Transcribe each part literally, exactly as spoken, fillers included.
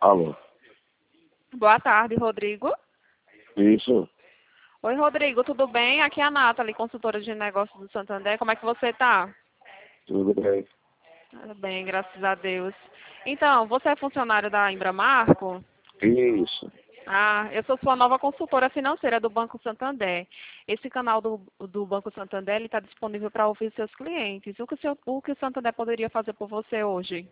Alô? Boa tarde, Rodrigo. Isso. Oi, Rodrigo, tudo bem? Aqui é a Nathalie, consultora de negócios do Santander. Como é que você tá? Tudo bem. Tudo bem, graças a Deus. Então, você é funcionário da Embramarco? Isso. Ah, eu sou sua nova consultora financeira do Banco Santander. Esse canal do, do Banco Santander está disponível para ouvir seus clientes. O que o, seu, o que o Santander poderia fazer por você hoje?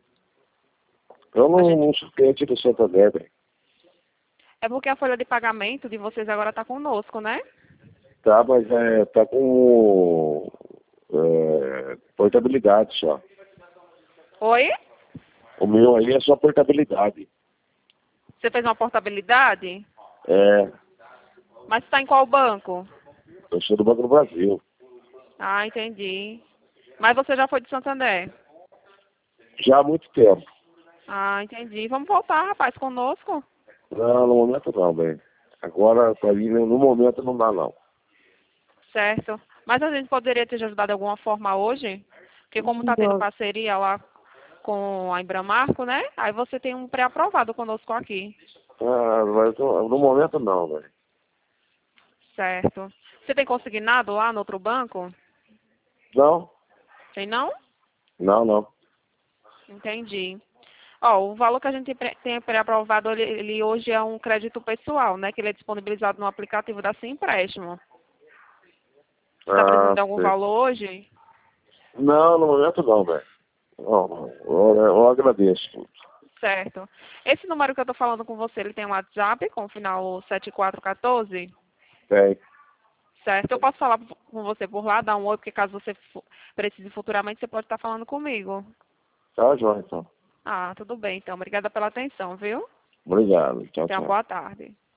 Eu A não, gente... não sou cliente do Santander, velho. É porque a folha de pagamento de vocês agora está conosco, né? Tá, mas é, tá com é, portabilidade só. Oi? O meu aí é só portabilidade. Você fez uma portabilidade? É, Mas está em qual banco? eu sou do Banco do Brasil. Ah, entendi. Mas você já foi de Santander? Já há muito tempo. Ah, entendi. Vamos voltar, rapaz, conosco? Não, no momento não, velho. Agora, pra mim, no momento não dá, não. Certo. Mas a gente poderia te ajudar de alguma forma hoje? Porque como está tendo Não. parceria lá com a Embramarco, né? Aí você tem um pré-aprovado conosco aqui. Ah, mas no no momento não, velho. Certo. Você tem consignado lá no outro banco? Não? Tem não? Não, não. Entendi. Ó, o valor que a gente pre- tem pré-aprovado, ele, ele hoje é um crédito pessoal, né? Que ele é disponibilizado no aplicativo da Sim Empréstimo. Você está precisando Ah, de algum sei. valor hoje? Não, no momento não, velho. Não, não. Eu, eu agradeço tudo. Certo. Esse número que eu estou falando com você, ele tem um WhatsApp com o final sete quatro um quatro? Bem, Certo. Eu posso falar com você por lá, dar um oi, porque caso você fu- precise futuramente, você pode estar falando comigo. tá, João, então. Ah, tudo bem, então. Obrigada pela atenção, viu? Obrigado. Tchau, Tenha uma tchau. boa tarde.